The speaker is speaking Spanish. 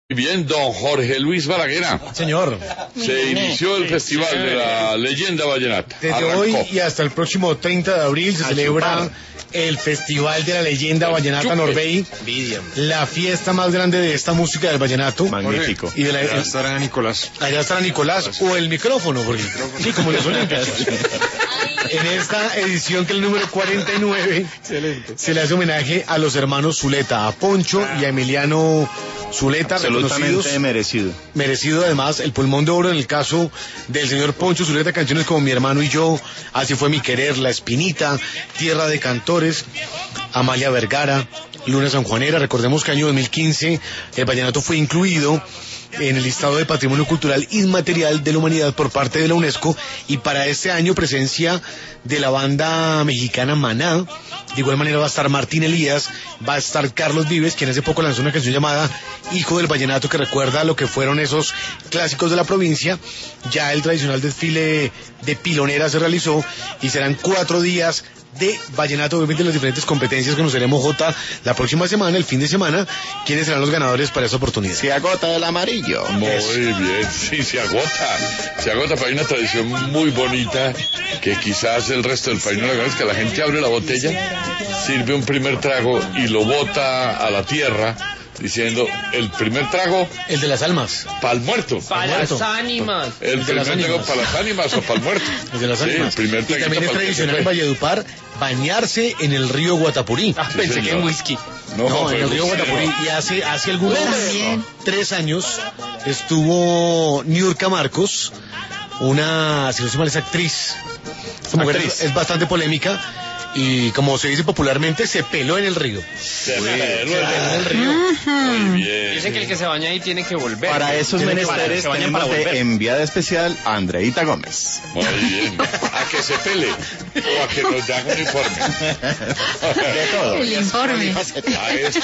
Bien, don Jorge Luis Balaguer. Señor. Se inició el Festival de la Leyenda Vallenata. Desde hoy y hasta el próximo 30 de abril se celebra el Festival de la Leyenda Vallenata Norbey, la fiesta más grande de esta música del vallenato. Magnífico. Y de la, allá estará Nicolás. Allá estará Nicolás o el micrófono, porque sí, como los olímpicos. En esta edición, que es el número 49, se le hace homenaje a los hermanos Zuleta, a Poncho y a Emiliano Zuleta, Absolutamente merecido. Merecido además el pulmón de oro en el caso del señor Poncho Zuleta, canciones como Mi hermano y yo, Así fue mi querer, La Espinita, Tierra de Cantores, Amalia Vergara, Luna sanjuanera. Recordemos que año 2015 el vallenato fue incluido en el listado de Patrimonio Cultural Inmaterial de la Humanidad por parte de la UNESCO, y para este año presencia de la banda mexicana Maná. De igual manera va a estar Martín Elías, va a estar Carlos Vives, quien hace poco lanzó una canción llamada Hijo del Vallenato, que recuerda lo que fueron esos clásicos de la provincia. Ya el tradicional desfile de pilonera se realizó y serán 4 días de vallenato, obviamente las diferentes competencias. Conoceremos, Jota, la próxima semana, el fin de semana, quiénes serán los ganadores para esa oportunidad. Se agota el amarillo. Muy bien, sí, se agota, pero hay una tradición muy bonita que quizás el resto del país no la conozca. La gente abre la botella, sirve un primer trago y lo bota a la tierra, diciendo, el primer trago... El de las almas. Para el muerto. Para las ánimas. El primer trago para las ánimas o para el muerto. El de las ánimas. Sí, el primer y también es tradicional en Valledupar bañarse en el río Guatapurí. Sí, Pensé señor. que en whisky. No, en el río Guatapurí. Y hace algunos 3 años estuvo Niurka Marcos, una, si no se mal, es actriz. Esta mujer es bastante polémica. Y como se dice popularmente, se peló en el río. Se peló en el río. Muy bien. Dicen que el que se baña ahí tiene que volver. Para esos menesteres se bañan tenemos para volver. de enviada especial a Andreita Gómez. Muy bien. A que se pele o a que nos dan un informe. De todo. El informe. A esto